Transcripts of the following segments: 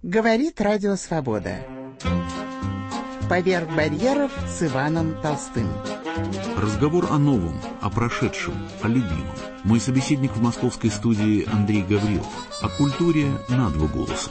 Говорит Радио Свобода. Поверх барьеров с Иваном Толстым. Разговор о новом, о прошедшем, о любимом. Мой собеседник в московской студии Андрей Гаврилов. О культуре на два голоса.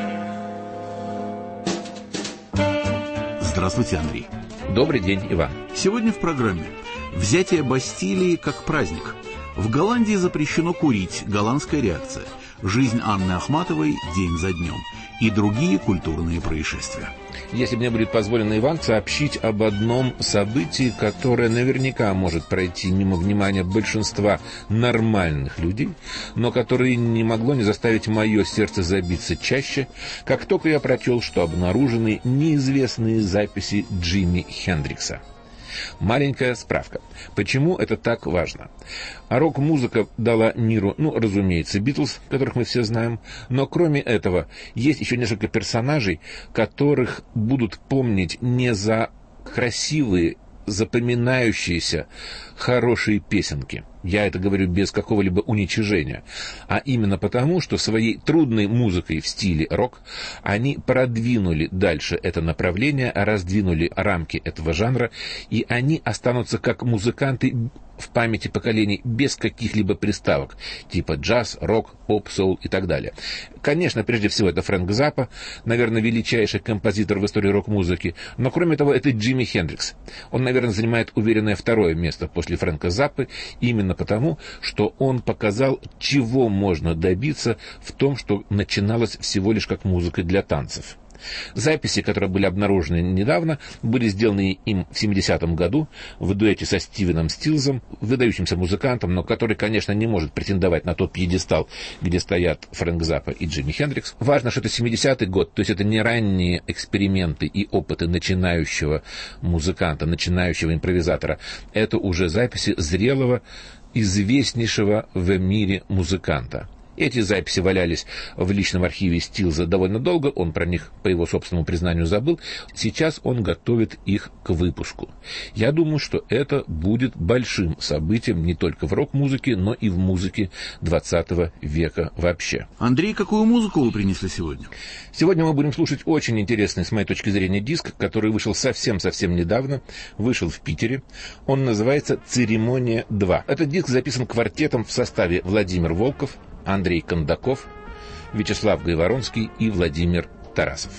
Здравствуйте, Андрей. Добрый день, Иван. Сегодня в программе «Взятие Бастилии как праздник». В Голландии запрещено курить. Голландская реакция. Жизнь Анны Ахматовой день за днем. И другие культурные происшествия. Если мне будет позволено, Иван, сообщить об одном событии, которое наверняка может пройти мимо внимания большинства нормальных людей, но которое не могло не заставить мое сердце забиться чаще, как только я прочел, что обнаружены неизвестные записи Джимми Хендрикса. Маленькая справка. Почему это так важно? А рок-музыка дала миру, разумеется, Битлз, которых мы все знаем, но кроме этого есть еще несколько персонажей, которых будут помнить не за красивые, запоминающиеся, хорошие песенки. Я это говорю без какого-либо уничижения, а именно потому, что своей трудной музыкой в стиле рок они продвинули дальше это направление, раздвинули рамки этого жанра, и они останутся как музыканты в памяти поколений без каких-либо приставок, типа джаз, рок, поп, соул и так далее. Конечно, прежде всего, это Фрэнк Заппа, наверное, величайший композитор в истории рок-музыки, но кроме того, это Джимми Хендрикс. Он, наверное, занимает уверенное второе место после Фрэнка Заппы, именно потому, что он показал, чего можно добиться в том, что начиналось всего лишь как музыка для танцев. Записи, которые были обнаружены недавно, были сделаны им в 70-м году в дуэте со Стивеном Стилзом, выдающимся музыкантом, но который, конечно, не может претендовать на тот пьедестал, где стоят Фрэнк Заппа и Джимми Хендрикс. Важно, что это 70-й год, то есть это не ранние эксперименты и опыты начинающего музыканта, начинающего импровизатора. Это уже записи зрелого, известнейшего в мире музыканта. Эти записи валялись в личном архиве Стилза довольно долго, он про них, по его собственному признанию, забыл. Сейчас он готовит их к выпуску. Я думаю, что это будет большим событием не только в рок-музыке, но и в музыке 20 века вообще. Андрей, какую музыку вы принесли сегодня? Сегодня мы будем слушать очень интересный, с моей точки зрения, диск, который вышел совсем-совсем недавно, вышел в Питере. Он называется «Церемония 2». Этот диск записан квартетом в составе Владимир Волков, Андрей Кондаков, Вячеслав Гайворонский и Владимир Тарасов.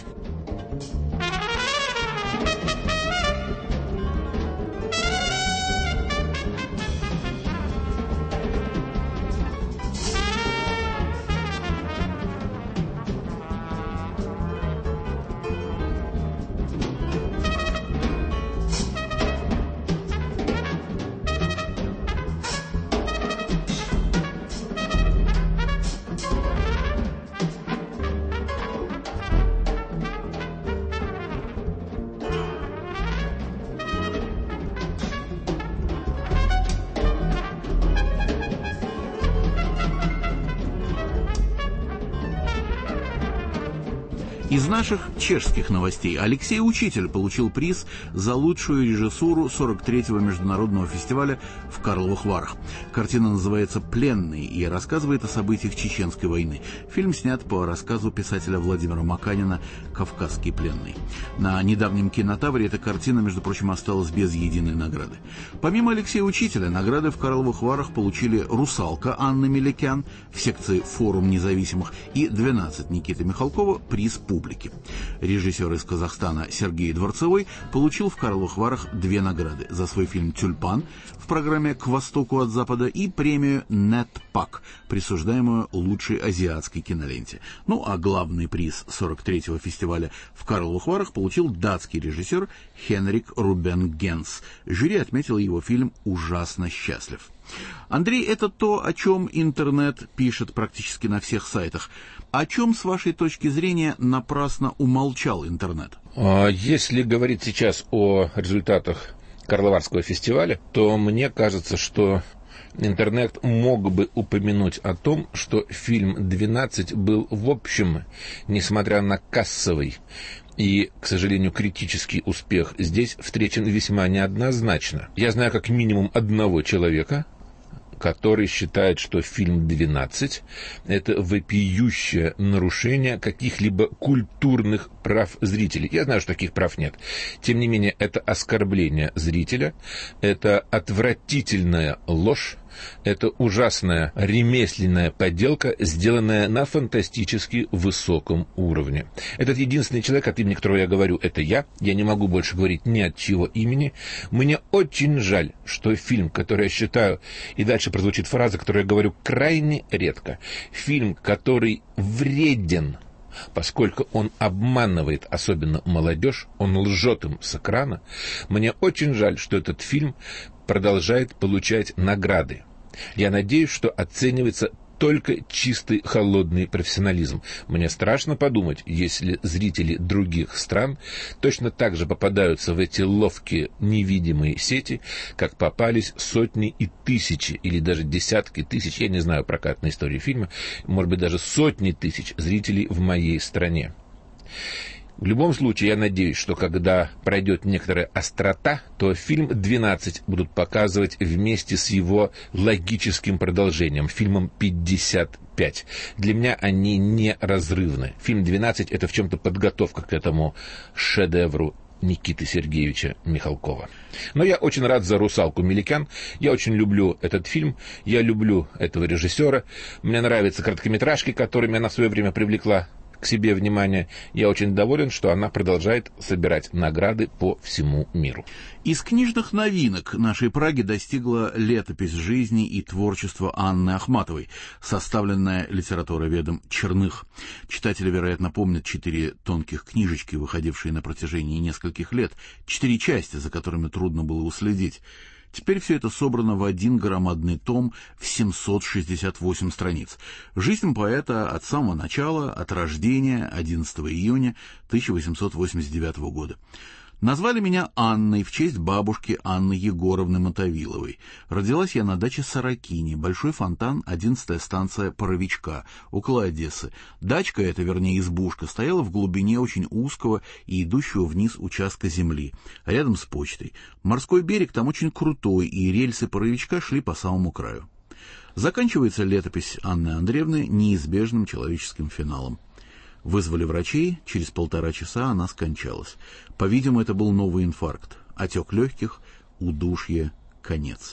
Из наших чешских новостей. Алексей Учитель получил приз за лучшую режиссуру 43-го международного фестиваля в Карловых Варах. Картина называется «Пленный» и рассказывает о событиях Чеченской войны. Фильм снят по рассказу писателя Владимира Маканина «Кавказский пленный». На недавнем кинотавре эта картина, между прочим, осталась без единой награды. Помимо Алексея Учителя, награды в Карловых Варах получили «Русалка» Анны Меликян в секции «Форум независимых» и «12» Никиты Михалкова приз публики. Режиссер из Казахстана Сергей Дворцевой получил в Карловых Варах 2 награды за свой фильм «Тюльпан» в программе «К востоку от запада» и премию «Нетпак», присуждаемую лучшей азиатской киноленте. А главный приз 43-го фестиваля в Карловых Варах получил датский режиссер Хенрик Рубен Генс. Жюри отметило его фильм «Ужасно счастлив». Андрей, это то, о чем интернет пишет практически на всех сайтах. О чем, с вашей точки зрения, напрасно умолчал интернет? Если говорить сейчас о результатах Карловарского фестиваля, то мне кажется, что интернет мог бы упомянуть о том, что фильм «12» был, в общем, несмотря на кассовый и, к сожалению, критический успех, здесь встречен весьма неоднозначно. Я знаю как минимум одного человека, который считает, что фильм «12» — это вопиющее нарушение каких-либо культурных прав зрителей. Я знаю, что таких прав нет. Тем не менее, это оскорбление зрителя, это отвратительная ложь, это ужасная ремесленная подделка, сделанная на фантастически высоком уровне. Этот единственный человек, от имени которого я говорю, это я. Я не могу больше говорить ни от чьего имени. Мне очень жаль, что фильм, который я считаю, и дальше прозвучит фраза, которую я говорю крайне редко, фильм, который вреден, поскольку он обманывает особенно молодежь, он лжет им с экрана. Мне очень жаль, что этот фильм продолжает получать награды. Я надеюсь, что оценивается только чистый холодный профессионализм. Мне страшно подумать, если зрители других стран точно так же попадаются в эти ловкие невидимые сети, как попались сотни и тысячи, или даже десятки тысяч, я не знаю прокатной истории фильма, может быть, даже сотни тысяч зрителей в моей стране. В любом случае, я надеюсь, что когда пройдет некоторая острота, то фильм «12» будут показывать вместе с его логическим продолжением, фильмом «55». Для меня они неразрывны. Фильм «12» — это в чем-то подготовка к этому шедевру Никиты Сергеевича Михалкова. Но я очень рад за «Русалку Меликян». Я очень люблю этот фильм, я люблю этого режиссера. Мне нравятся короткометражки, которыми она в свое время привлекла к себе внимание. Я очень доволен, что она продолжает собирать награды по всему миру. Из книжных новинок нашей Праги достигла летопись жизни и творчества Анны Ахматовой, составленная литературоведом Черных. Читатели, вероятно, помнят 4 тонких книжечки, выходившие на протяжении нескольких лет, 4 части, за которыми трудно было уследить. Теперь все это собрано в один громадный том в 768 страниц. Жизнь поэта от самого начала, от рождения, 11 июня 1889 года. Назвали меня Анной в честь бабушки Анны Егоровны Мотовиловой. Родилась я на даче Сорокини, Большой Фонтан, 11-я станция Паровичка, около Одессы. Дачка эта, вернее избушка, стояла в глубине очень узкого и идущего вниз участка земли, рядом с почтой. Морской берег там очень крутой, и рельсы Паровичка шли по самому краю. Заканчивается летопись Анны Андреевны неизбежным человеческим финалом. Вызвали врачей, через 1,5 часа она скончалась. По-видимому, это был новый инфаркт. Отек легких, удушье, конец.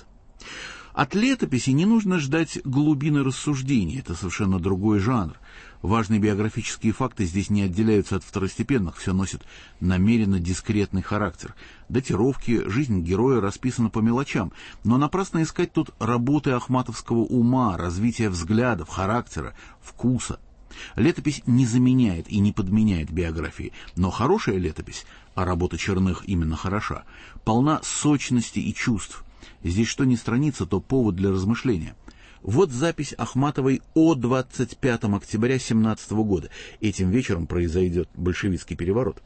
От летописи не нужно ждать глубины рассуждений, это совершенно другой жанр. Важные биографические факты здесь не отделяются от второстепенных, все носит намеренно дискретный характер. Датировки, жизнь героя расписана по мелочам, но напрасно искать тут работы ахматовского ума, развития взглядов, характера, вкуса. Летопись не заменяет и не подменяет биографии, но хорошая летопись, а работа Черных именно хороша, полна сочности и чувств. Здесь что ни страница, то повод для размышления. Вот запись Ахматовой о 25 октября 17 года. Этим вечером произойдет большевистский переворот.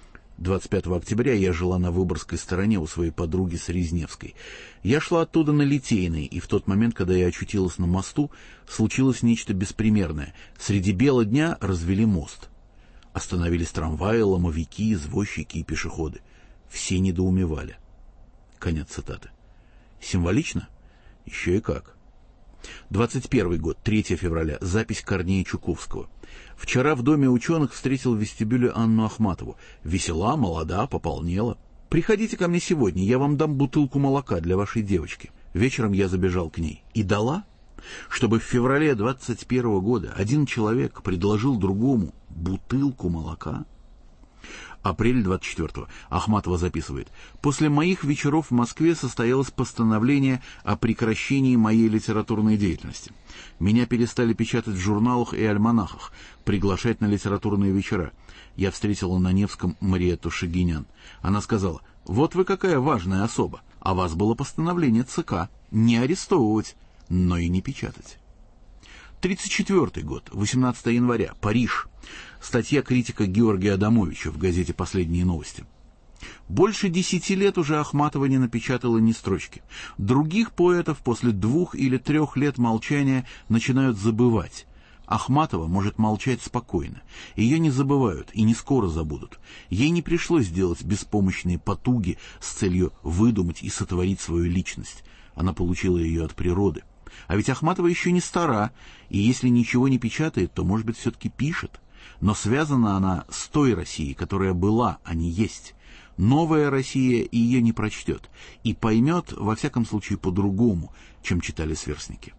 25 октября я жила на Выборгской стороне у своей подруги Срезневской. Я шла оттуда на Литейной, и в тот момент, когда я очутилась на мосту, случилось нечто беспримерное. Среди бела дня развели мост. Остановились трамваи, ломовики, извозчики и пешеходы. Все недоумевали. Конец цитаты. Символично? Еще и как. 21 год, 3 февраля, запись Корнея Чуковского. Вчера в Доме ученых встретил в вестибюле Анну Ахматову. Весела, молода, пополнела. Приходите ко мне сегодня, я вам дам бутылку молока для вашей девочки. Вечером я забежал к ней. И дала? Чтобы в феврале 21 года один человек предложил другому бутылку молока? Апрель 24-го. Ахматова записывает. После моих вечеров в Москве состоялось постановление о прекращении моей литературной деятельности. Меня перестали печатать в журналах и альманахах, приглашать на литературные вечера. Я встретила на Невском Мариетту Шагинян. Она сказала: «Вот вы какая важная особа, а вас было постановление ЦК не арестовывать, но и не печатать». 1934 год, 18 января, Париж. Статья критика Георгия Адамовича в газете «Последние новости». Больше 10 лет уже Ахматова не напечатала ни строчки. Других поэтов после 2 или 3 лет молчания начинают забывать. Ахматова может молчать спокойно. Ее не забывают и не скоро забудут. Ей не пришлось делать беспомощные потуги с целью выдумать и сотворить свою личность. Она получила ее от природы. А ведь Ахматова еще не стара, и если ничего не печатает, то, может быть, все-таки пишет. Но связана она с той Россией, которая была, а не есть. Новая Россия ее не прочтет и поймет, во всяком случае, по-другому, чем читали сверстники.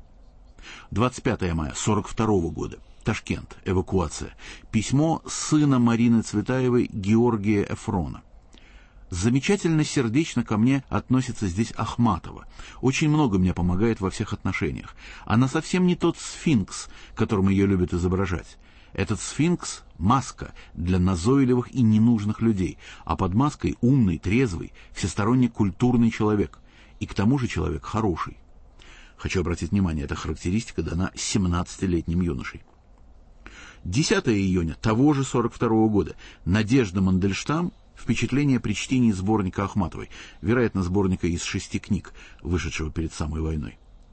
25 мая 1942 года. Ташкент. Эвакуация. Письмо сына Марины Цветаевой Георгия Эфрона. Замечательно сердечно ко мне относится здесь Ахматова. Очень много мне помогает во всех отношениях. Она совсем не тот сфинкс, которым ее любят изображать. Этот сфинкс — маска для назойливых и ненужных людей, а под маской умный, трезвый, всесторонне культурный человек. И к тому же человек хороший. Хочу обратить внимание, эта характеристика дана 17-летним юношей. 10 июня того же 1942 года. Надежда Мандельштам. Впечатление при чтении сборника Ахматовой, вероятно, сборника из 6 книг, вышедшего перед самой войной.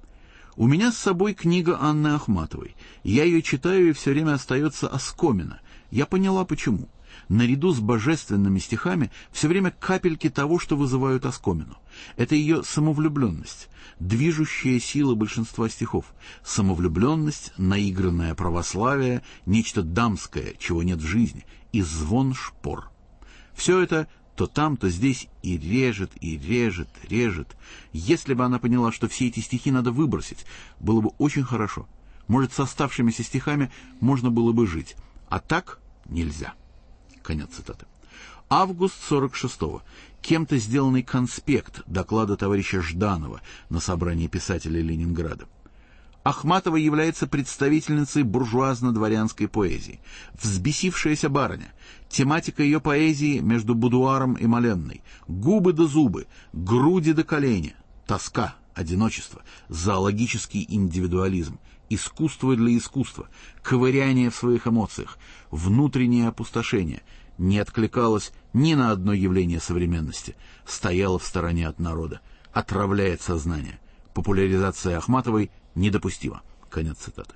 У меня с собой книга Анны Ахматовой. Я ее читаю, и все время остается оскомина. Я поняла, почему. Наряду с божественными стихами все время капельки того, что вызывают оскомину. Это ее самовлюбленность, движущая сила большинства стихов. Самовлюбленность, наигранное православие, нечто дамское, чего нет в жизни, и звон шпор. Все это то там, то здесь и режет, и режет, режет. Если бы она поняла, что все эти стихи надо выбросить, было бы очень хорошо. Может, с оставшимися стихами можно было бы жить. А так нельзя. Конец цитаты. Август 46-го. Кем-то сделанный конспект доклада товарища Жданова на собрании писателей Ленинграда. Ахматова является представительницей буржуазно-дворянской поэзии. Взбесившаяся барыня. Тематика ее поэзии между будуаром и моленной. Губы да зубы, груди да колени. Тоска, одиночество, зоологический индивидуализм. Искусство для искусства, ковыряние в своих эмоциях, внутреннее опустошение. Не откликалось ни на одно явление современности. Стояло в стороне от народа. Отравляет сознание. Популяризация Ахматовой недопустимо. Конец цитаты.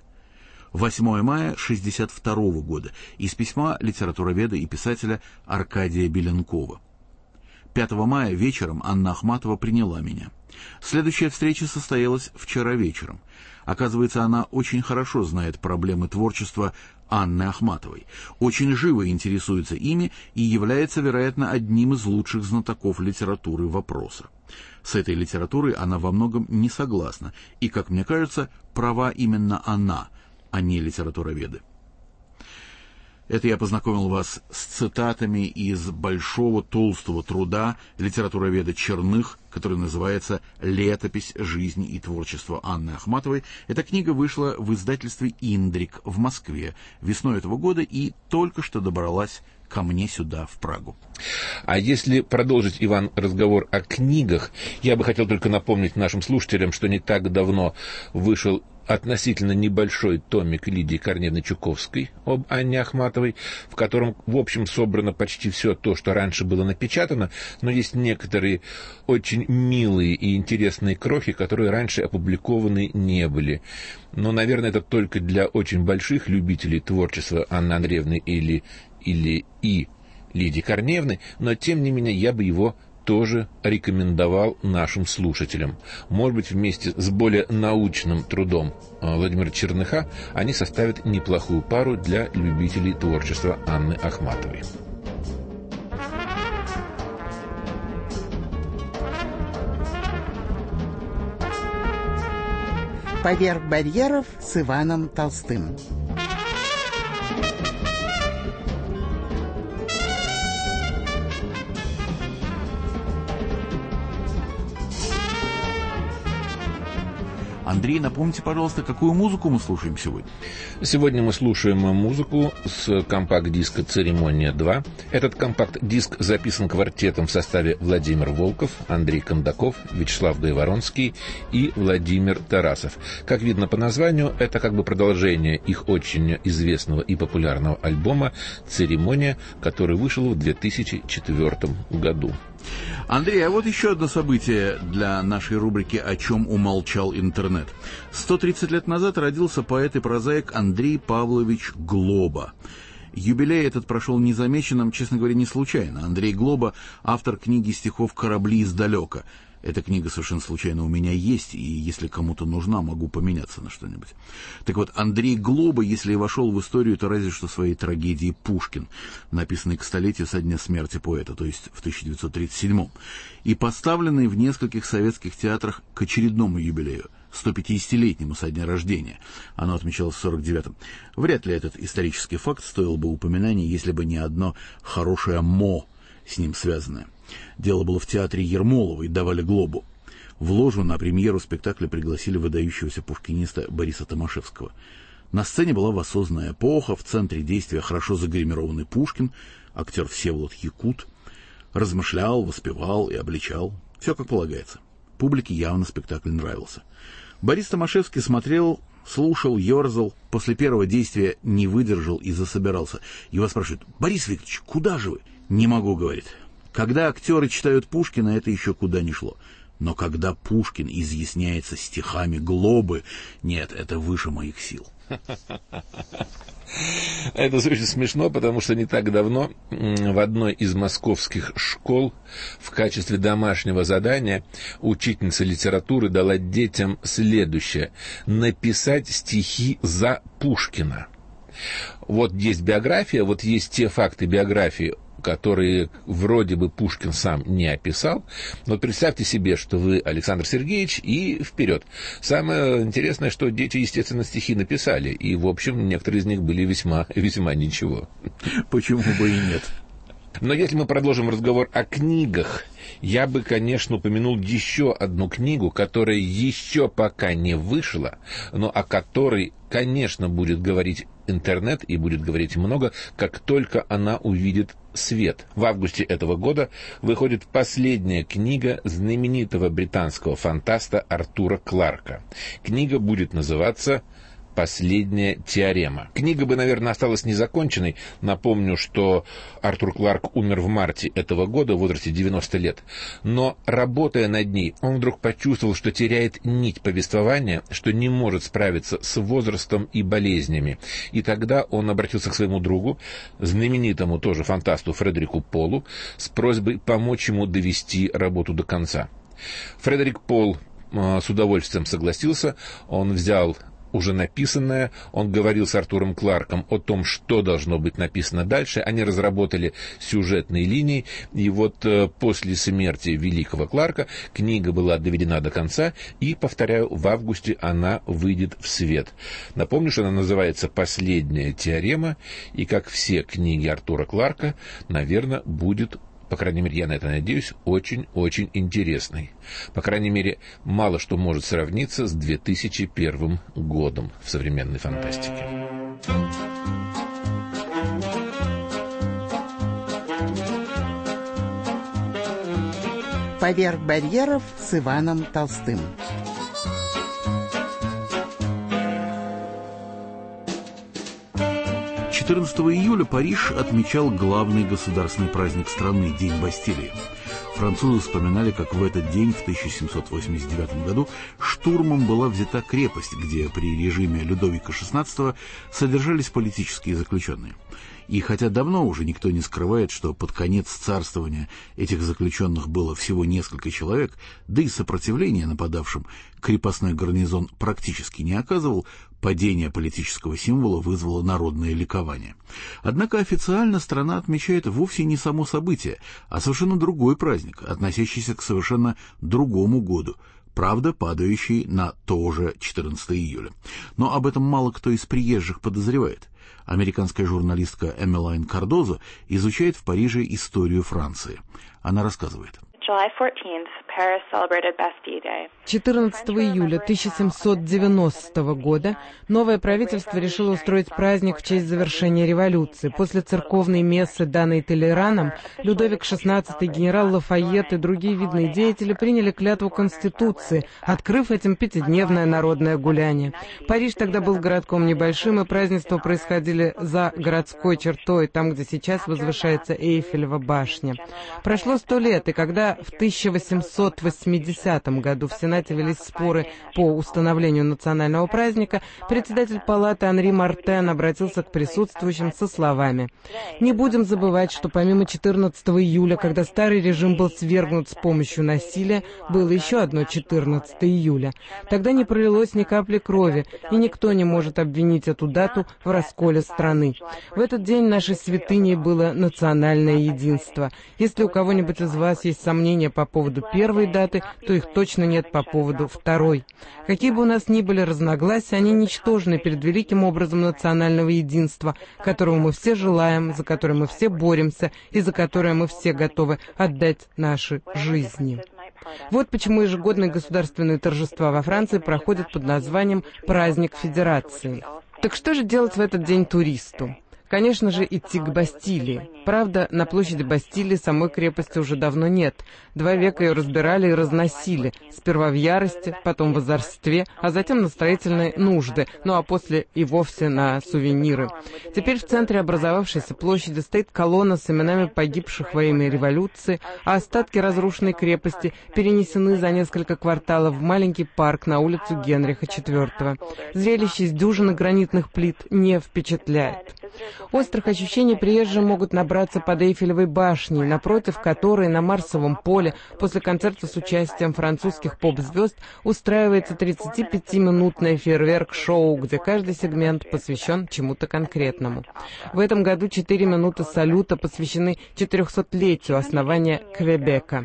8 мая 1962 года. Из письма литературоведа и писателя Аркадия Беленкова. 5 мая вечером Анна Ахматова приняла меня. Следующая встреча состоялась вчера вечером. Оказывается, она очень хорошо знает проблемы творчества Анны Ахматовой, очень живо интересуется ими и является, вероятно, одним из лучших знатоков литературы вопроса. С этой литературой она во многом не согласна, и, как мне кажется, права именно она, а не литературоведы. Это я познакомил вас с цитатами из большого толстого труда литературоведа Черных, который называется «Летопись жизни и творчества Анны Ахматовой». Эта книга вышла в издательстве «Индрик» в Москве весной этого года и только что добралась ко мне сюда, в Прагу. А если продолжить, Иван, разговор о книгах, я бы хотел только напомнить нашим слушателям, что не так давно вышел относительно небольшой томик Лидии Корнеевны Чуковской об Анне Ахматовой, в котором, в общем, собрано почти все то, что раньше было напечатано, но есть некоторые очень милые и интересные крохи, которые раньше опубликованы не были. Но, наверное, это только для очень больших любителей творчества Анны Андреевны или Лидии Корнеевны, но, тем не менее, я бы его тоже рекомендовал нашим слушателям. Может быть, вместе с более научным трудом Владимира Черныха они составят неплохую пару для любителей творчества Анны Ахматовой. «Поверх барьеров» с Иваном Толстым. Андрей, напомните, пожалуйста, какую музыку мы слушаем сегодня? Сегодня мы слушаем музыку с компакт-диска «Церемония 2». Этот компакт-диск записан квартетом в составе Владимир Волков, Андрей Кондаков, Вячеслав Гайворонский и Владимир Тарасов. Как видно по названию, это как бы продолжение их очень известного и популярного альбома «Церемония», который вышел в 2004 году. Андрей, а вот еще одно событие для нашей рубрики «О чем умолчал интернет». 130 лет назад родился поэт и прозаик Андрей Павлович Глоба. Юбилей этот прошел незамеченным, честно говоря, не случайно. Андрей Глоба — автор книги стихов «Корабли издалека». Эта книга совершенно случайно у меня есть, и если кому-то нужна, могу поменяться на что-нибудь. Так вот, Андрей Глоба, если и вошел в историю, то разве что своей трагедией «Пушкин», написанной к столетию со дня смерти поэта, то есть в 1937 и поставленной в нескольких советских театрах к очередному юбилею, 150-летнему со дня рождения. Оно отмечалось в 49-м. Вряд ли этот исторический факт стоил бы упоминания, если бы не одно хорошее «мо» с ним связанное. Дело было в театре Ермолова и давали Глобу. В ложу на премьеру спектакля пригласили выдающегося пушкиниста Бориса Томашевского. На сцене была воссозданная эпоха, в центре действия хорошо загримированный Пушкин, актер Всеволод Якут, размышлял, воспевал и обличал. Все как полагается. Публике явно спектакль нравился. Борис Томашевский смотрел, слушал, ерзал. После первого действия не выдержал и засобирался. Его спрашивают: «Борис Викторович, куда же вы?» «Не могу», — говорит. Когда актеры читают Пушкина, это еще куда ни шло. Но когда Пушкин изъясняется стихами Глобы, нет, это выше моих сил. Это очень смешно, потому что не так давно в одной из московских школ в качестве домашнего задания учительница литературы дала детям следующее: написать стихи за Пушкина. Вот есть биография, вот есть те факты биографии, которые вроде бы Пушкин сам не описал. Но представьте себе, что вы Александр Сергеевич, и вперед. Самое интересное, что дети, естественно, стихи написали, и, в общем, некоторые из них были весьма ничего. Почему бы и нет? Но если мы продолжим разговор о книгах, я бы, конечно, упомянул еще одну книгу, которая еще пока не вышла, но о которой, конечно, будет говорить интернет и будет говорить много, как только она увидит свет. В августе этого года выходит последняя книга знаменитого британского фантаста Артура Кларка. Книга будет называться «Последняя теорема». Книга бы, наверное, осталась незаконченной. Напомню, что Артур Кларк умер в марте этого года в возрасте 90 лет. Но, работая над ней, он вдруг почувствовал, что теряет нить повествования, что не может справиться с возрастом и болезнями. И тогда он обратился к своему другу, знаменитому тоже фантасту Фредерику Полу, с просьбой помочь ему довести работу до конца. Фредерик Пол с удовольствием согласился. Он взял уже написанное, он говорил с Артуром Кларком о том, что должно быть написано дальше, они разработали сюжетные линии, и вот после смерти великого Кларка книга была доведена до конца, и, повторяю, в августе она выйдет в свет. Напомню, что она называется «Последняя теорема», и, как все книги Артура Кларка, наверное, будет, по крайней мере, я на это надеюсь, очень-очень интересный. По крайней мере, мало что может сравниться с 2001 годом в современной фантастике. «Поверх барьеров» с Иваном Толстым. — 14 июля Париж отмечал главный государственный праздник страны — День Бастилии. Французы вспоминали, как в этот день, в 1789 году, штурмом была взята крепость, где при режиме Людовика XVI содержались политические заключенные. И хотя давно уже никто не скрывает, что под конец царствования этих заключенных было всего несколько человек, да и сопротивления нападавшим крепостной гарнизон практически не оказывал, падение политического символа вызвало народное ликование. Однако официально страна отмечает вовсе не само событие, а совершенно другой праздник, относящийся к совершенно другому году, правда, падающий на то же 14 июля. Но об этом мало кто из приезжих подозревает. Американская журналистка Эмилайн Кардозо изучает в Париже историю Франции. Она рассказывает. 14 июля 1790 года новое правительство решило устроить праздник в честь завершения революции. После церковной мессы, данной Толераном, Людовик XVI, генерал Лафайет и другие видные деятели приняли клятву Конституции, открыв этим пятидневное народное гуляние. Париж тогда был городком небольшим, и празднества происходили за городской чертой, там, где сейчас возвышается Эйфелева башня. Прошло 100 лет, и когда в 1800 1780 году в Сенате велись споры по установлению национального праздника, председатель палаты Анри Мартен обратился к присутствующим со словами: «Не будем забывать, что помимо 14 июля, когда старый режим был свергнут с помощью насилия, было еще одно 14 июля. Тогда не пролилось ни капли крови, и никто не может обвинить эту дату в расколе страны. В этот день нашей святыней было национальное единство. Если у кого-нибудь из вас есть сомнения по поводу первой даты, то их точно нет по поводу второй. Какие бы у нас ни были разногласия, они ничтожны перед великим образом национального единства, которого мы все желаем, за которое мы все боремся и за которое мы все готовы отдать наши жизни». Вот почему ежегодные государственные торжества во Франции проходят под названием «Праздник Федерации». Так что же делать в этот день туристу? Конечно же, идти к Бастилии. Правда, на площади Бастилии самой крепости уже давно нет. 2 века ее разбирали и разносили. Сперва в ярости, потом в озорстве, а затем на строительные нужды, ну а после и вовсе на сувениры. Теперь в центре образовавшейся площади стоит колонна с именами погибших во имя революции, а остатки разрушенной крепости перенесены за несколько кварталов в маленький парк на улицу Генриха IV. Зрелище из дюжины гранитных плит не впечатляет. Острых ощущений приезжие могут набраться под Эйфелевой башней, напротив которой на Марсовом поле после концерта с участием французских поп-звезд устраивается 35-минутное фейерверк-шоу, где каждый сегмент посвящен чему-то конкретному. В этом году 4 минуты салюта посвящены 400-летию основания Квебека,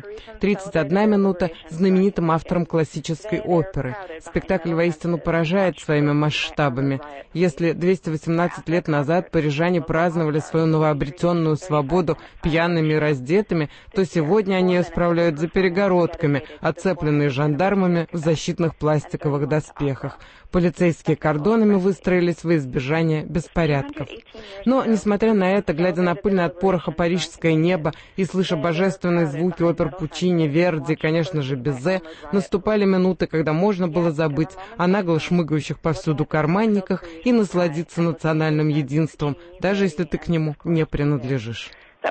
31 минута знаменитым авторам классической оперы. Спектакль воистину поражает своими масштабами. Если 218 лет назад парижане праздновали свою новообретенную свободу пьяными и раздетыми, то сегодня они ее справляют за перегородками, оцепленные жандармами в защитных пластиковых доспехах. Полицейские кордонами выстроились во избежание беспорядков. Но, несмотря на это, глядя на пыльное от пороха парижское небо и слыша божественные звуки опер Пучини, Верди и, конечно же, Бизе, наступали минуты, когда можно было забыть о нагло шмыгающих повсюду карманниках и насладиться национальным единством, даже если ты к нему не принадлежишь.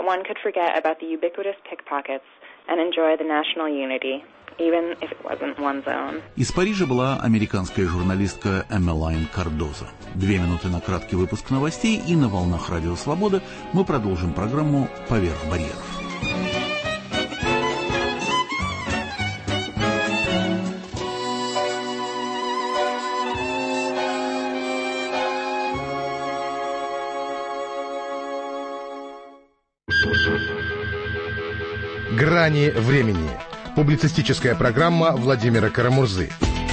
Из Парижа была американская журналистка Эммелайн Кардоза. 2 минуты на краткий выпуск новостей, и на волнах Радио Свобода мы продолжим программу «Поверх барьеров». «Грани времени». Публицистическая программа Владимира Карамурзы.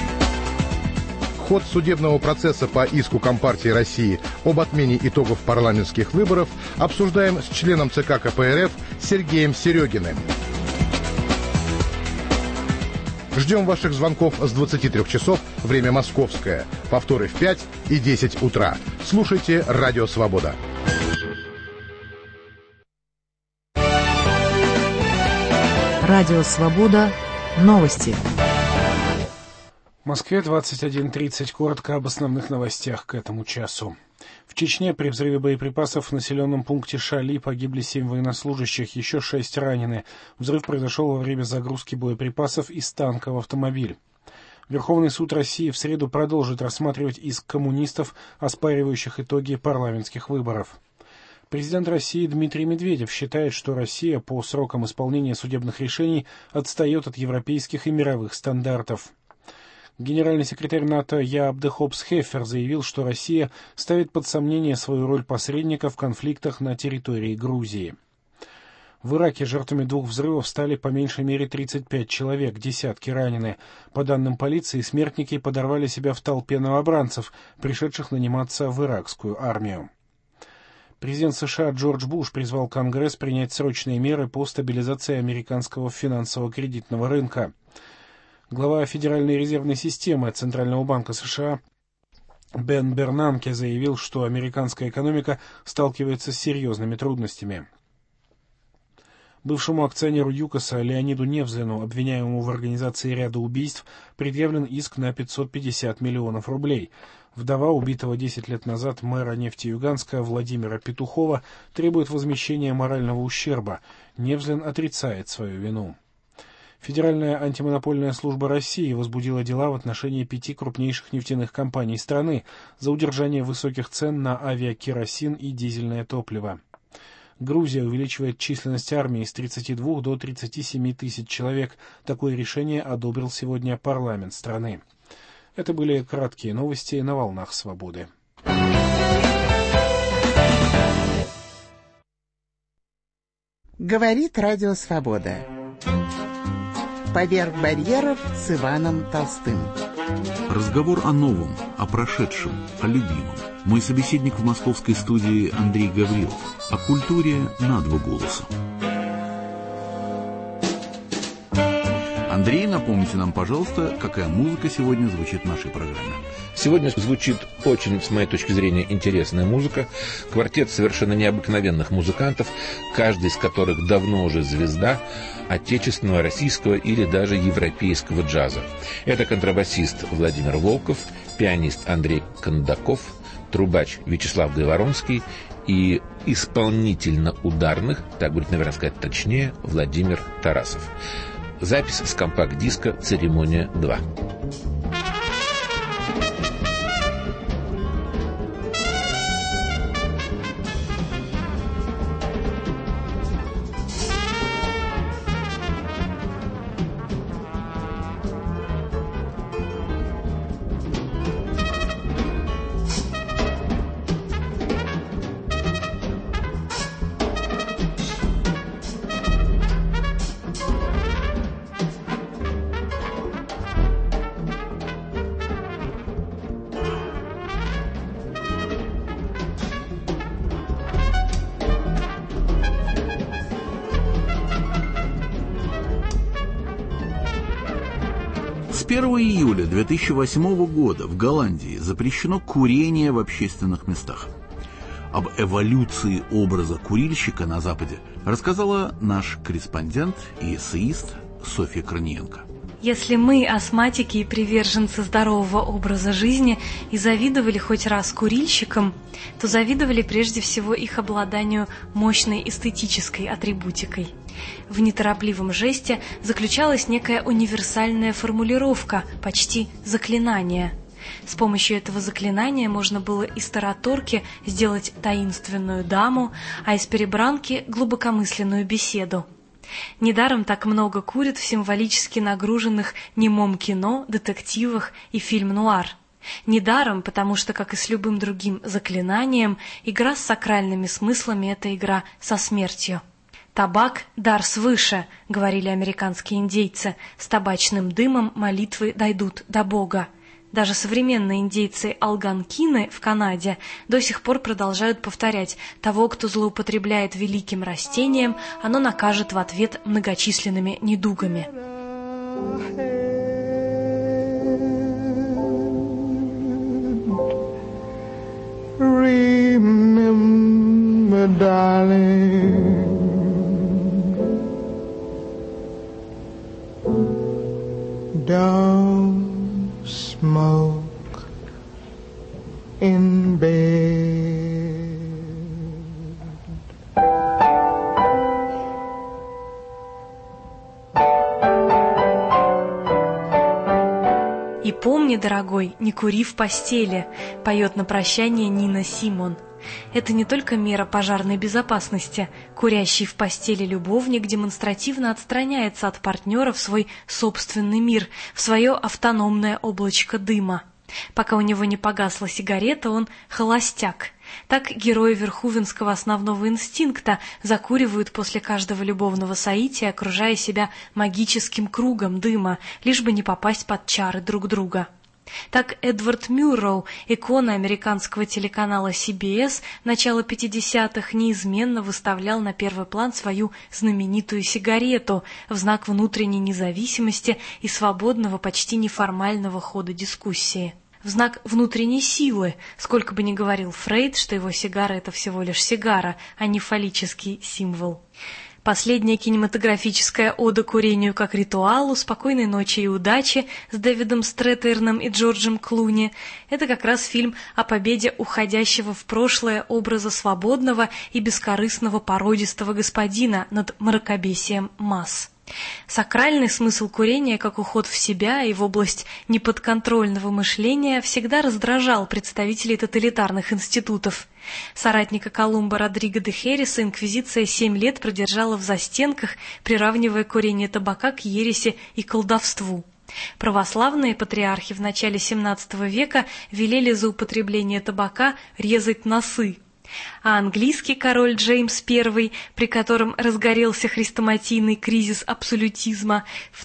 Ход судебного процесса по иску Компартии России об отмене итогов парламентских выборов обсуждаем с членом ЦК КПРФ Сергеем Серегиным. Ждем ваших звонков с 23 часов, время московское, повторы в 5 и 10 утра. Слушайте «Радио Свобода». Радио «Свобода». Новости. В Москве 21:30. Коротко об основных новостях к этому часу. В Чечне при взрыве боеприпасов в населенном пункте Шали погибли 7 военнослужащих, еще 6 ранены. Взрыв произошел во время загрузки боеприпасов из танка в автомобиль. Верховный суд России в среду продолжит рассматривать иск коммунистов, оспаривающих итоги парламентских выборов. Президент России Дмитрий Медведев считает, что Россия по срокам исполнения судебных решений отстает от европейских и мировых стандартов. Генеральный секретарь НАТО Яап де Хопс Хеффер заявил, что Россия ставит под сомнение свою роль посредника в конфликтах на территории Грузии. В Ираке жертвами 2 взрывов стали по меньшей мере 35 человек, десятки ранены. По данным полиции, смертники подорвали себя в толпе новобранцев, пришедших наниматься в иракскую армию. Президент США Джордж Буш призвал Конгресс принять срочные меры по стабилизации американского финансово-кредитного рынка. Глава Федеральной резервной системы Центрального банка США Бен Бернанке заявил, что американская экономика сталкивается с серьезными трудностями. Бывшему акционеру ЮКОСа Леониду Невзлину, обвиняемому в организации ряда убийств, предъявлен иск на 550 миллионов рублей. Вдова убитого 10 лет назад мэра Нефтеюганска Владимира Петухова требует возмещения морального ущерба. Невзлин отрицает свою вину. Федеральная антимонопольная служба России возбудила дела в отношении 5 крупнейших нефтяных компаний страны за удержание высоких цен на авиакеросин и дизельное топливо. Грузия увеличивает численность армии с 32 до 37 тысяч человек. Такое решение одобрил сегодня парламент страны. Это были краткие новости на волнах свободы. Говорит Радио Свобода. Поверх барьеров с Иваном Толстым. Разговор о новом, о прошедшем, о любимом. Мой собеседник в московской студии Андрей Гаврилов. О культуре на 2 голоса. Андрей, напомните нам, пожалуйста, какая музыка сегодня звучит в нашей программе. Сегодня звучит очень, с моей точки зрения, интересная музыка. Квартет совершенно необыкновенных музыкантов, каждый из которых давно уже звезда отечественного, российского или даже европейского джаза. Это контрабасист Владимир Волков, пианист Андрей Кондаков, трубач Вячеслав Говоронский и исполнитель на ударных, так будет, наверное, сказать точнее, Владимир Тарасов. Запись с компакт-диска «Церемония 2». С 1 июля 2008 года в Голландии запрещено курение в общественных местах. Об эволюции образа курильщика на Западе рассказала наш корреспондент и эссеист Софья Корниенко. Если мы, астматики и приверженцы здорового образа жизни, и завидовали хоть раз курильщикам, то завидовали прежде всего их обладанию мощной эстетической атрибутикой. В неторопливом жесте заключалась некая универсальная формулировка, почти заклинание. С помощью этого заклинания можно было из тараторки сделать таинственную даму, а из перебранки – глубокомысленную беседу. Недаром так много курят в символически нагруженных немом кино, детективах и фильм-нуар. Недаром, потому что, как и с любым другим заклинанием, игра с сакральными смыслами – это игра со смертью. «Табак – дар свыше», — говорили американские индейцы, «с табачным дымом молитвы дойдут до Бога». Даже современные индейцы алганкины в Канаде до сих пор продолжают повторять: того, кто злоупотребляет великим растением, оно накажет в ответ многочисленными недугами. Remember, darling, don't smoke in bed. «И помни, дорогой, не кури в постели», — поет на прощание Нина Симон. Это не только мера пожарной безопасности. Курящий в постели любовник демонстративно отстраняется от партнера в свой собственный мир, в свое автономное облачко дыма. Пока у него не погасла сигарета, он холостяк. Так герои верховенского основного инстинкта закуривают после каждого любовного соития, окружая себя магическим кругом дыма, лишь бы не попасть под чары друг друга. Так Эдвард Мюрроу, икона американского телеканала CBS начала 50-х, неизменно выставлял на первый план свою знаменитую сигарету в знак внутренней независимости и свободного, почти неформального хода дискуссии. В знак внутренней силы, сколько бы ни говорил Фрейд, что его сигара — это всего лишь сигара, а не фаллический символ. Последняя кинематографическая ода курению как ритуалу, спокойной ночи и удачи с Дэвидом Стрэтерном и Джорджем Клуни — это как раз фильм о победе уходящего в прошлое образа свободного и бескорыстного породистого господина над мракобесием масс. Сакральный смысл курения, как уход в себя и в область неподконтрольного мышления, всегда раздражал представителей тоталитарных институтов. Соратника Колумба Родриго де Хереса инквизиция 7 лет продержала в застенках, приравнивая курение табака к ереси и колдовству. Православные патриархи в начале XVII века велели за употребление табака резать носы. А английский король Джеймс I, при котором разгорелся хрестоматийный кризис абсолютизма, в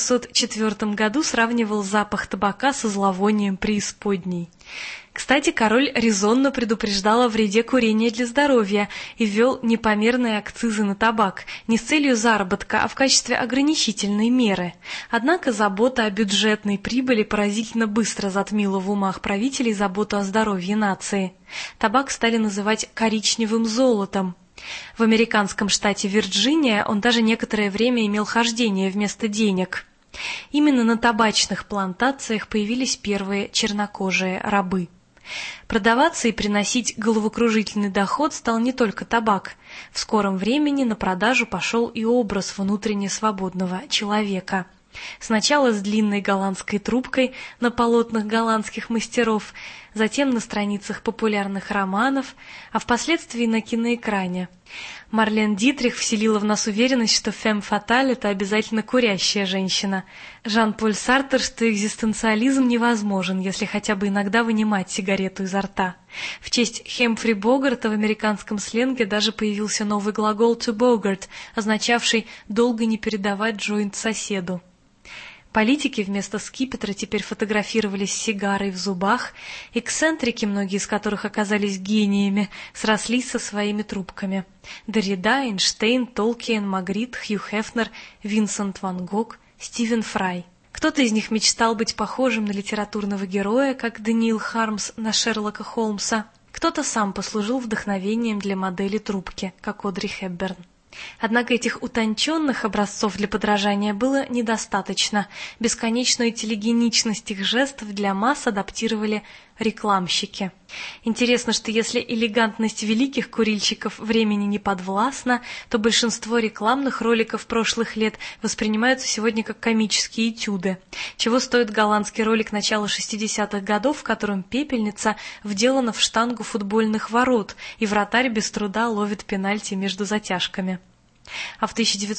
1604 году сравнивал запах табака со зловонием преисподней. Кстати, король резонно предупреждал о вреде курения для здоровья и ввел непомерные акцизы на табак, не с целью заработка, а в качестве ограничительной меры. Однако забота о бюджетной прибыли поразительно быстро затмила в умах правителей заботу о здоровье нации. Табак стали называть «коричневым золотом». В американском штате Вирджиния он даже некоторое время имел хождение вместо денег. Именно на табачных плантациях появились первые чернокожие рабы. Продаваться и приносить головокружительный доход стал не только табак. В скором времени на продажу пошел и образ внутренне свободного человека. Сначала с длинной голландской трубкой на полотнах голландских мастеров, затем на страницах популярных романов, а впоследствии на киноэкране. Марлен Дитрих вселила в нас уверенность, что фemme fatale — это обязательно курящая женщина. Жан-Поль Сартр, что экзистенциализм невозможен, если хотя бы иногда вынимать сигарету изо рта. В честь Хэмфри Богарта в американском сленге даже появился новый глагол to bogart, означавший «долго не передавать джойнт соседу». Политики вместо скипетра теперь фотографировались с сигарой в зубах, эксцентрики, многие из которых оказались гениями, срослись со своими трубками. Деррида, Эйнштейн, Толкиен, Магрит, Хью Хефнер, Винсент ван Гог, Стивен Фрай. Кто-то из них мечтал быть похожим на литературного героя, как Даниил Хармс на Шерлока Холмса. Кто-то сам послужил вдохновением для модели трубки, как Одри Хепберн. Однако этих утонченных образцов для подражания было недостаточно. Бесконечную телегеничность их жестов для масс адаптировали рекламщики. Интересно, что если элегантность великих курильщиков времени не подвластна, то большинство рекламных роликов прошлых лет воспринимаются сегодня как комические этюды. Чего стоит голландский ролик начала 60-х годов, в котором пепельница вделана в штангу футбольных ворот, и вратарь без труда ловит пенальти между затяжками. А в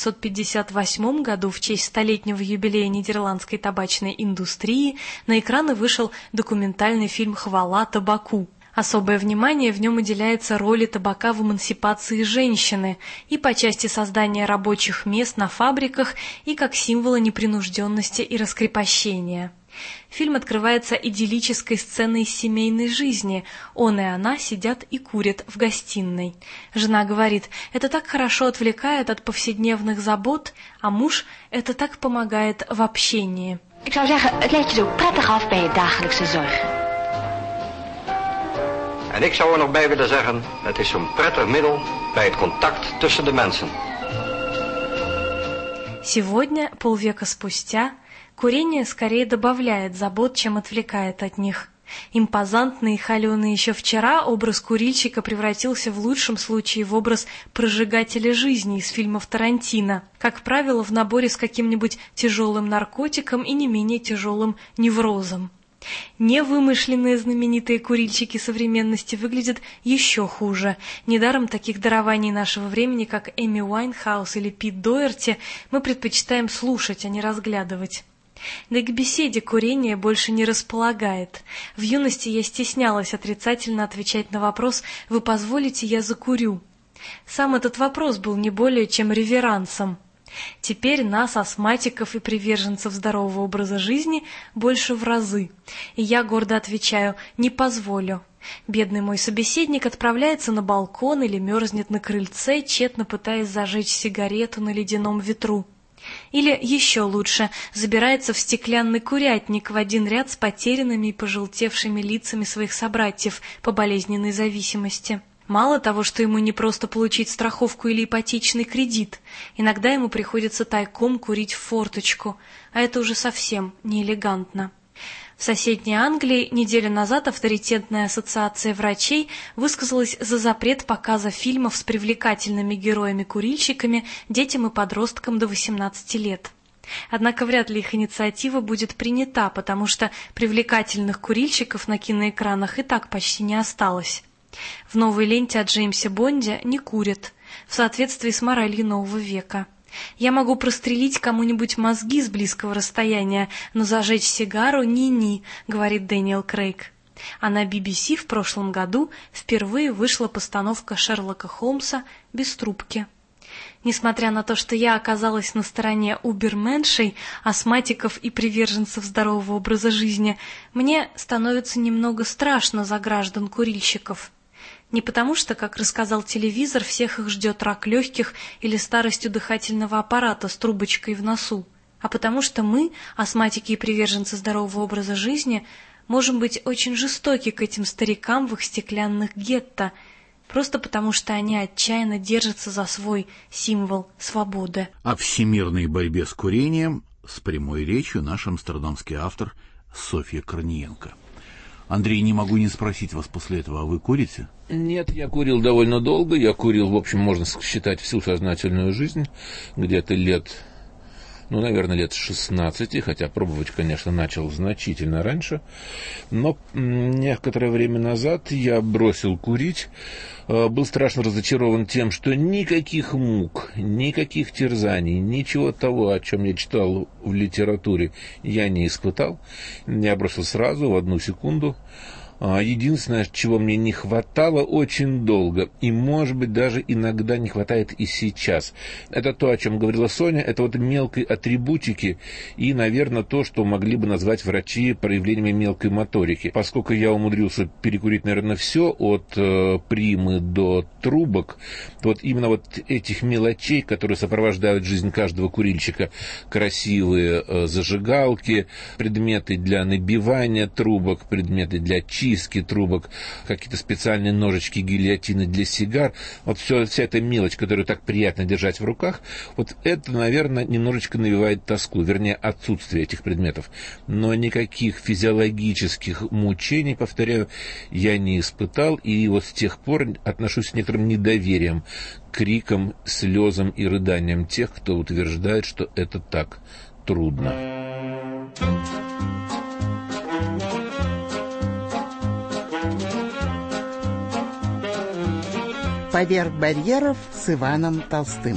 1958 году, в честь столетнего юбилея нидерландской табачной индустрии, на экраны вышел документальный фильм «Хвала табаку». Особое внимание в нем уделяется роли табака в эмансипации женщины и по части создания рабочих мест на фабриках, и как символа непринужденности и раскрепощения. Фильм открывается идиллической сценой из семейной жизни. Он и она сидят и курят в гостиной. Жена говорит: «Это так хорошо отвлекает от повседневных забот», а муж: «Это так помогает в общении». Ik zou zeggen, het leidt je zo prettig af bij je dagelijkse zorgen. En ik zou er nog bij willen zeggen, het is zo'n prettig middel bij het contact tussen de mensen. Сегодня, полвека спустя, курение скорее добавляет забот, чем отвлекает от них. Импозантный и холеный еще вчера образ курильщика превратился в лучшем случае в образ прожигателя жизни из фильмов Тарантино, как правило, в наборе с каким-нибудь тяжелым наркотиком и не менее тяжелым неврозом. Невымышленные знаменитые курильщики современности выглядят еще хуже. Недаром таких дарований нашего времени, как Эми Уайнхаус или Пит Доерти, мы предпочитаем слушать, а не разглядывать. Да и к беседе курение больше не располагает. В юности я стеснялась отрицательно отвечать на вопрос «Вы позволите, я закурю?». Сам этот вопрос был не более чем реверансом. Теперь нас, астматиков и приверженцев здорового образа жизни, больше в разы. И я гордо отвечаю: «Не позволю». Бедный мой собеседник отправляется на балкон или мерзнет на крыльце, тщетно пытаясь зажечь сигарету на ледяном ветру. Или, еще лучше, забирается в стеклянный курятник в один ряд с потерянными и пожелтевшими лицами своих собратьев по болезненной зависимости. Мало того, что ему не просто получить страховку или ипотечный кредит, иногда ему приходится тайком курить в форточку, а это уже совсем неэлегантно. В соседней Англии неделю назад авторитетная ассоциация врачей высказалась за запрет показа фильмов с привлекательными героями-курильщиками детям и подросткам до 18 лет. Однако вряд ли их инициатива будет принята, потому что привлекательных курильщиков на киноэкранах и так почти не осталось. В новой ленте о Джеймсе Бонде не курят, в соответствии с моралью нового века. Я могу прострелить кому-нибудь мозги с близкого расстояния, но зажечь сигару ни-ни, говорит Дэниел Крейг. А на BBC в прошлом году впервые вышла постановка Шерлока Холмса без трубки. Несмотря на то, что я оказалась на стороне уберменшей, астматиков и приверженцев здорового образа жизни, мне становится немного страшно за граждан-курильщиков. Не потому что, как рассказал телевизор, всех их ждет рак легких или старостью дыхательного аппарата с трубочкой в носу, а потому что мы, астматики и приверженцы здорового образа жизни, можем быть очень жестоки к этим старикам в их стеклянных гетто, просто потому что они отчаянно держатся за свой символ свободы. О всемирной борьбе с курением с прямой речью наш амстердамский автор Софья Корниенко. Андрей, не могу не спросить вас после этого, а вы курите? Нет, я курил довольно долго. Я курил, в общем, можно считать, всю сознательную жизнь. Где-то лет 16, хотя пробовать, конечно, начал значительно раньше. Но некоторое время назад я бросил курить. Был страшно разочарован тем, что никаких мук, никаких терзаний, ничего того, о чем я читал в литературе, я не испытал. Я бросил сразу, в 1 секунду. Единственное, чего мне не хватало очень долго, и, может быть, даже иногда не хватает и сейчас, это то, о чем говорила Соня, это вот мелкой атрибутики и, наверное, то, что могли бы назвать врачи проявлениями мелкой моторики. Поскольку я умудрился перекурить, наверное, все от примы до трубок, то вот именно вот этих мелочей, которые сопровождают жизнь каждого курильщика, красивые зажигалки, предметы для набивания трубок, предметы для чистки трубок, какие-то специальные ножички, гильотины для сигар, вот вся эта мелочь, которую так приятно держать в руках, вот это, наверное, немножечко навевает тоску, вернее, отсутствие этих предметов. Но никаких физиологических мучений, повторяю, я не испытал, и вот с тех пор отношусь с некоторым недоверием к крикам, слезам и рыданиям тех, кто утверждает, что это так трудно. «Поверх барьеров» с Иваном Толстым.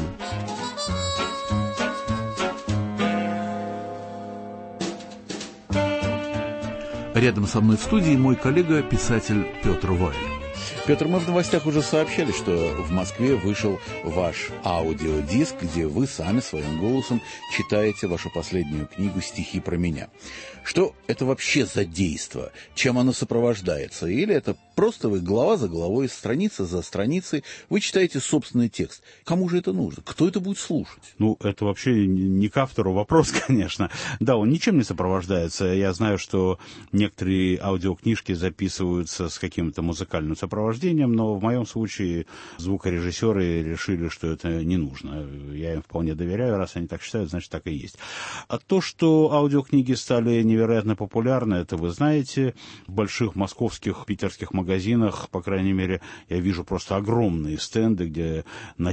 Рядом со мной в студии мой коллега, писатель Петр Вайль. Петр, мы в новостях уже сообщали, что в Москве вышел ваш аудиодиск, где вы сами своим голосом читаете вашу последнюю книгу «Стихи про меня». Что это вообще за действо? Чем оно сопровождается? Или это просто вы глава за главой, страница за страницей, вы читаете собственный текст? Кому же это нужно? Кто это будет слушать? Ну, это вообще не к автору вопрос, конечно. Да, он ничем не сопровождается. Я знаю, что некоторые аудиокнижки записываются с каким-то музыкальным сопровождением, но в моем случае звукорежиссеры решили, что это не нужно. Я им вполне доверяю, раз они так считают, значит, так и есть. А то, что аудиокниги стали невероятно популярны, это вы знаете. В больших московских, питерских магазинах, по крайней мере, я вижу просто огромные стенды, где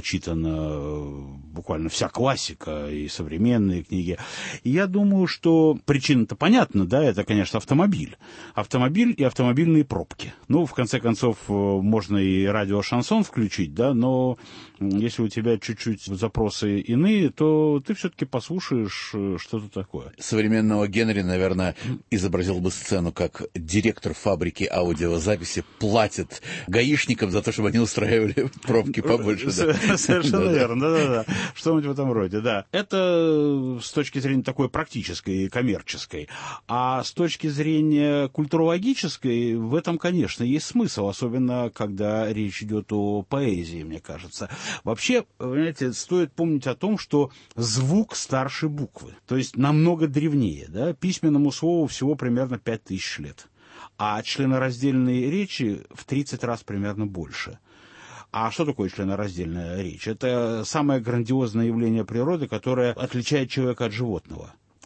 начитана буквально вся классика и современные книги. И я думаю, что причина-то понятна, да, это, конечно, автомобиль. Автомобиль и автомобильные пробки. Ну, в конце концов, можно и радио-шансон включить, да, но если у тебя чуть-чуть запросы иные, то ты все-таки послушаешь что-то такое. Современного Генри, наверное, изобразил бы сцену, как директор фабрики аудиозаписи платит гаишникам за то, чтобы они устраивали пробки побольше. Совершенно верно, да-да-да. Что-нибудь в этом роде, да. Это с точки зрения такой практической и коммерческой. А с точки зрения культурологической, в этом, конечно, есть смысл, особенно когда речь идет о поэзии, мне кажется. Вообще, понимаете, стоит помнить о том, что звук старше буквы, то есть намного древнее, да, письменному слову всего примерно 5000 лет, а членораздельные речи в 30 раз примерно больше. А что такое членораздельная речь? Это самое грандиозное явление природы, которое отличает человека от животного.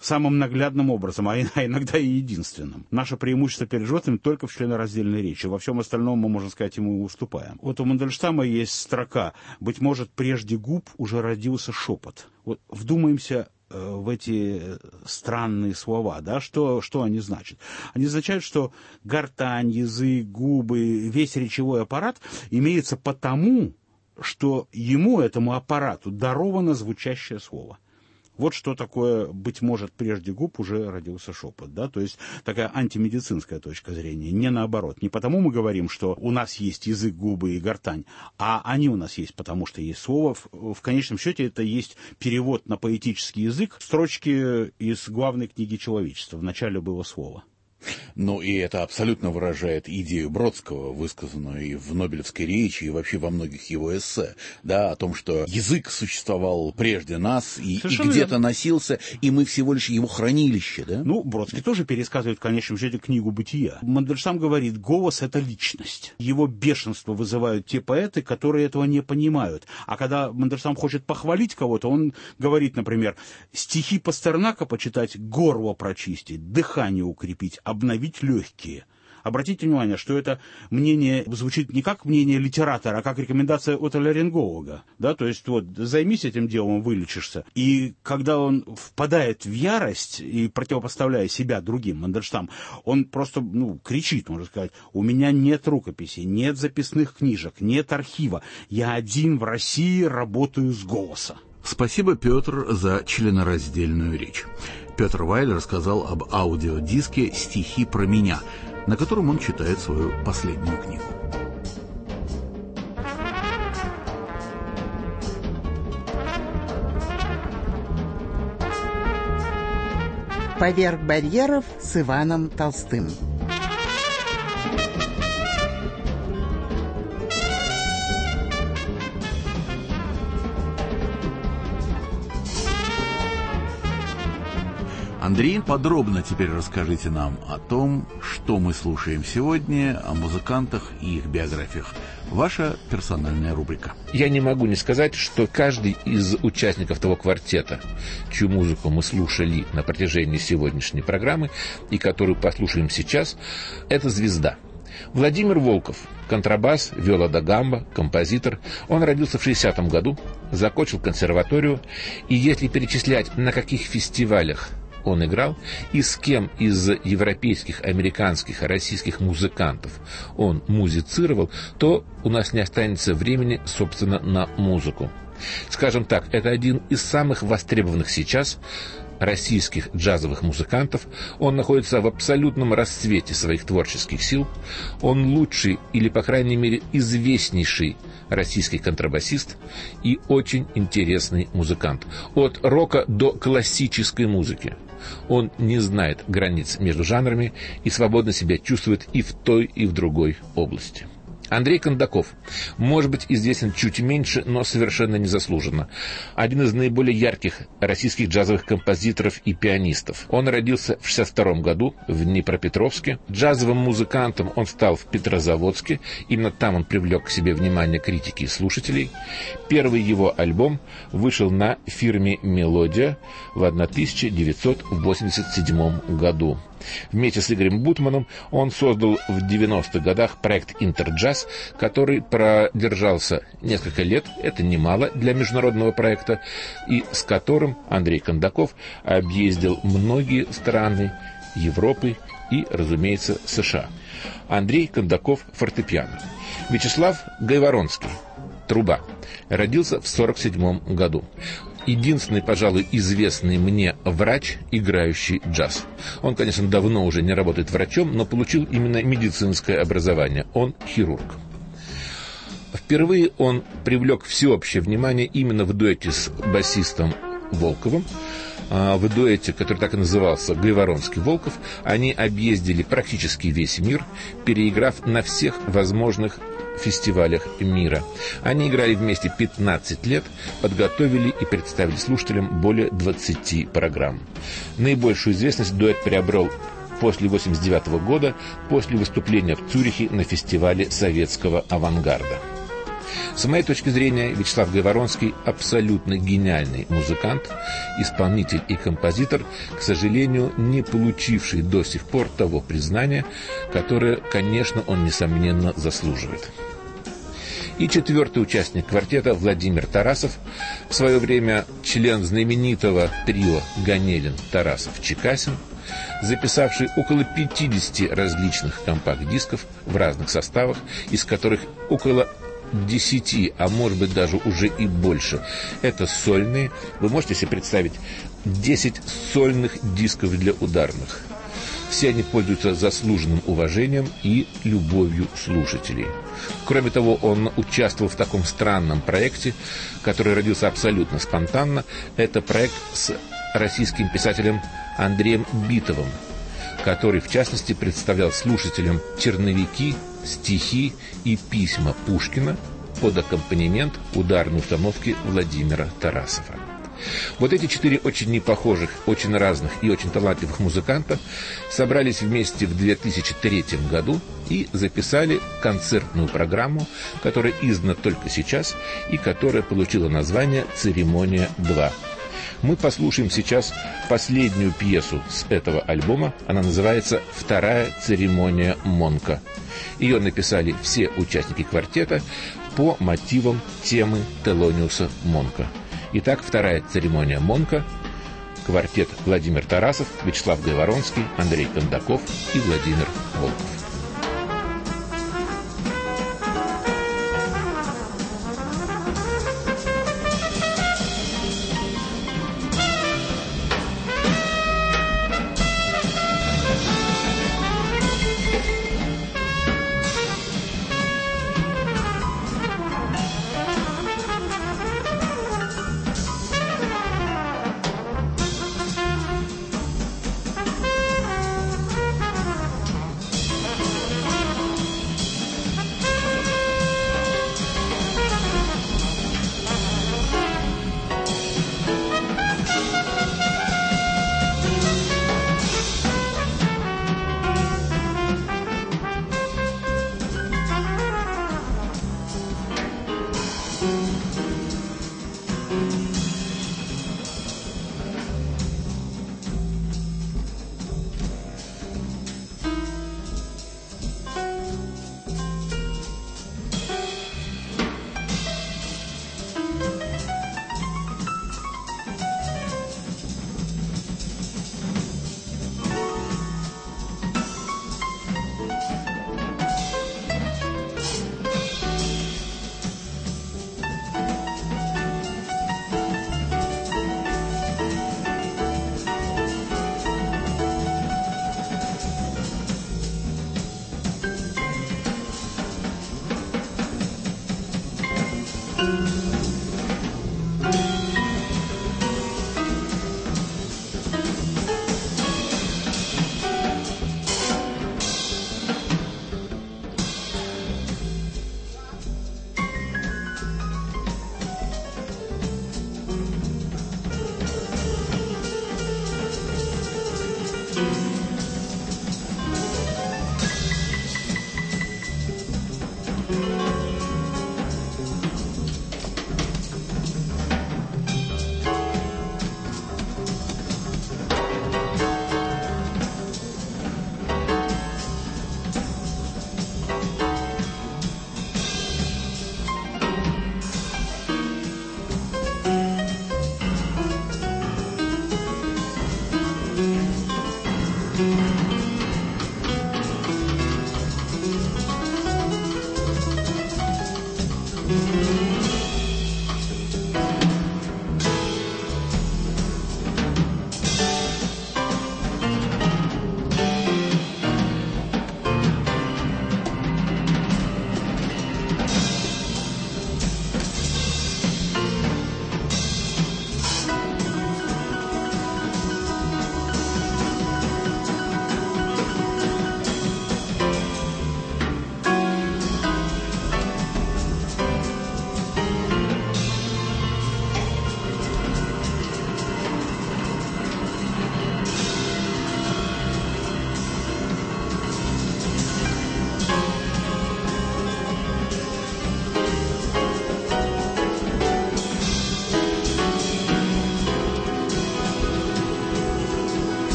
самым наглядным образом, а иногда и единственным. Наше преимущество перед животными только в членораздельной речи. Во всем остальном мы, можно сказать, ему уступаем. Вот у Мандельштама есть строка: «Быть может, прежде губ уже родился шепот». Вот вдумаемся в эти странные слова, да, что они значат? Они означают, что гортань, язык, губы, весь речевой аппарат имеется потому, что ему, этому аппарату, даровано звучащее слово. Вот что такое, быть может, прежде губ уже родился шепот, да, то есть такая антимедицинская точка зрения, не наоборот. Не потому мы говорим, что у нас есть язык, губы и гортань, а они у нас есть, потому что есть слово. В конечном счете это есть перевод на поэтический язык строчки из главной книги человечества. Вначале было слово. Ну, и это абсолютно выражает идею Бродского, высказанную и в Нобелевской речи, и вообще во многих его эссе, да, о том, что язык существовал прежде нас и где-то носился, и мы всего лишь его хранилище, да? Ну, Бродский тоже пересказывает в конечном счете книгу «Бытия». Мандельштам говорит, голос — это личность. Его бешенство вызывают те поэты, которые этого не понимают. А когда Мандельштам хочет похвалить кого-то, он говорит, например, стихи Пастернака почитать, горло прочистить, дыхание укрепить, обновить легкие. Обратите внимание, что это мнение звучит не как мнение литератора, а как рекомендация отоларинголога. Да? То есть вот займись этим делом, вылечишься. И когда он впадает в ярость и противопоставляя себя другим, Мандельштам, он просто кричит, можно сказать: у меня нет рукописей, нет записных книжек, нет архива. Я один в России работаю с голоса. Спасибо, Петр, за членораздельную речь. Петр Вайль рассказал об аудиодиске «Стихи про меня», на котором он читает свою последнюю книгу. «Поверх барьеров» с Иваном Толстым. Андрей, подробно теперь расскажите нам о том, что мы слушаем сегодня, о музыкантах и их биографиях. Ваша персональная рубрика. Я не могу не сказать, что каждый из участников того квартета, чью музыку мы слушали на протяжении сегодняшней программы и которую послушаем сейчас, это звезда. Владимир Волков, контрабас, виола да гамба, композитор. Он родился в 60-м году, закончил консерваторию, и если перечислять, на каких фестивалях он играл и с кем из европейских, американских, российских музыкантов он музицировал, то у нас не останется времени, собственно, на музыку. Скажем так, это один из самых востребованных сейчас российских джазовых музыкантов. Он находится в абсолютном расцвете своих творческих сил. Он лучший или, по крайней мере, известнейший российский контрабасист и очень интересный музыкант. От рока до классической музыки. Он не знает границ между жанрами и свободно себя чувствует и в той, и в другой области. Андрей Кондаков, может быть, известен чуть меньше, но совершенно незаслуженно. Один из наиболее ярких российских джазовых композиторов и пианистов. Он родился в 1962 году в Днепропетровске. Джазовым музыкантом он стал в Петрозаводске. Именно там он привлек к себе внимание критики и слушателей. Первый его альбом вышел на фирме «Мелодия» в 1987 году. Вместе с Игорем Бутманом он создал в 90-х годах проект «Интерджаз», который продержался несколько лет, это немало для международного проекта, и с которым Андрей Кондаков объездил многие страны Европы и, разумеется, США. Андрей Кондаков – фортепиано. Вячеслав Гайворонский – труба. Родился в 1947 году. Единственный, пожалуй, известный мне врач, играющий джаз. Он, конечно, давно уже не работает врачом, но получил именно медицинское образование. Он хирург. Впервые он привлек всеобщее внимание именно в дуэте с басистом Волковым. В дуэте, который так и назывался «Гайворонский-Волков», они объездили практически весь мир, переиграв на всех возможных фестивалях мира. Они играли вместе 15 лет, подготовили и представили слушателям более 20 программ. Наибольшую известность дуэт приобрел после 1989 года, после выступления в Цюрихе на фестивале советского авангарда. С моей точки зрения, Вячеслав Гайворонский абсолютно гениальный музыкант, исполнитель и композитор, к сожалению, не получивший до сих пор того признания, которое, конечно, он, несомненно, заслуживает. И четвертый участник квартета Владимир Тарасов, в свое время член знаменитого трио Ганелин-Тарасов-Чекасин, записавший около 50 различных компакт-дисков в разных составах, из которых около 10, а может быть даже уже и больше, это сольные. Вы можете себе представить 10 сольных дисков для ударных. Все они пользуются заслуженным уважением и любовью слушателей. Кроме того, он участвовал в таком странном проекте, который родился абсолютно спонтанно. Это проект с российским писателем Андреем Битовым, который, в частности, представлял слушателям черновики, стихи и письма Пушкина под аккомпанемент ударной установки Владимира Тарасова. Вот эти 4 очень непохожих, очень разных и очень талантливых музыканта собрались вместе в 2003 году и записали концертную программу, которая издана только сейчас и которая получила название «Церемония 2». Мы послушаем сейчас последнюю пьесу с этого альбома. Она называется «Вторая церемония Монка». Ее написали все участники квартета по мотивам темы Телониуса Монка. Итак, вторая церемония Монка. Квартет Владимир Тарасов, Вячеслав Гайворонский, Андрей Кондаков и Владимир Волков.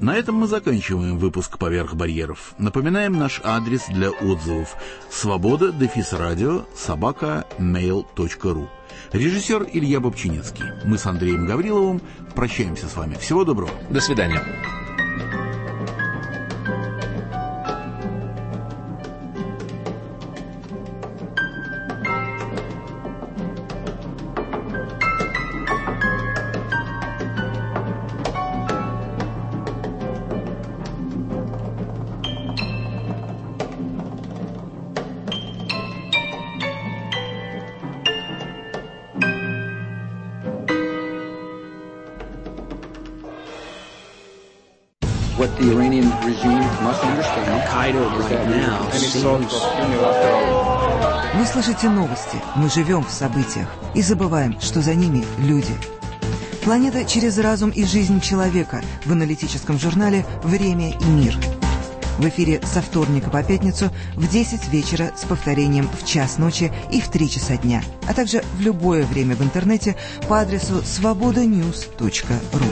На этом мы заканчиваем выпуск «Поверх барьеров». Напоминаем наш адрес для отзывов: svoboda_mail.ru. Режиссер Илья Бобчинецкий. Мы с Андреем Гавриловым прощаемся с вами. Всего доброго. До свидания. What the Iranian regime must understand. Al-Qaeda right now seems... Вы слышите новости, мы живем в событиях и забываем, что за ними люди. Планета через разум и жизнь человека в аналитическом журнале «Время и мир». В эфире со вторника по пятницу в 10 вечера с повторением в час ночи и в 3 часа дня, а также в любое время в интернете по адресу svobodanews.ru.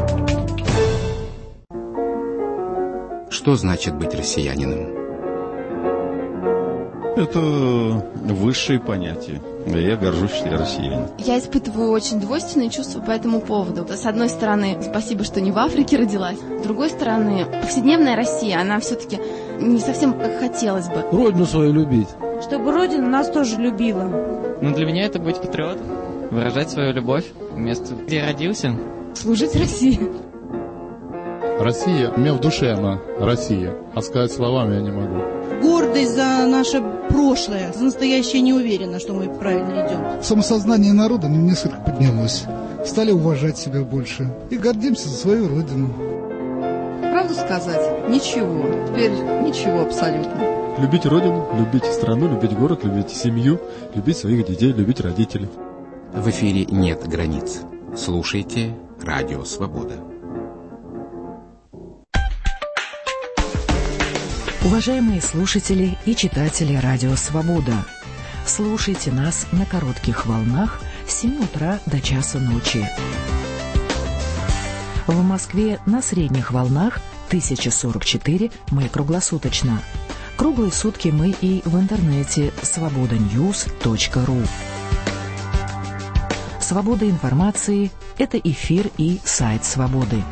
Что значит быть россиянином? Это высшее понятие. Я горжусь, что я россиянин. Я испытываю очень двойственные чувства по этому поводу. С одной стороны, спасибо, что не в Африке родилась. С другой стороны, повседневная Россия, она все-таки не совсем как хотелось бы. Родину свою любить. Чтобы Родина нас тоже любила. Ну, для меня это быть патриотом. Выражать свою любовь в место, где я родился. Служить России. Россия, у меня в душе она Россия, а сказать словами я не могу. Гордость за наше прошлое, за настоящее не уверена, что мы правильно идем. Самосознание народа несколько поднялось. Стали уважать себя больше и гордимся за свою родину. Правду сказать? Ничего. Теперь ничего абсолютно. Любить родину, любить страну, любить город, любить семью, любить своих детей, любить родителей. В эфире нет границ. Слушайте Радио Свобода. Уважаемые слушатели и читатели Радио Свобода, слушайте нас на коротких волнах с 7 утра до часа ночи. В Москве на средних волнах 1044 мы круглосуточно. Круглые сутки мы и в интернете svobodanews.ru. Свобода информации – это эфир и сайт Свободы.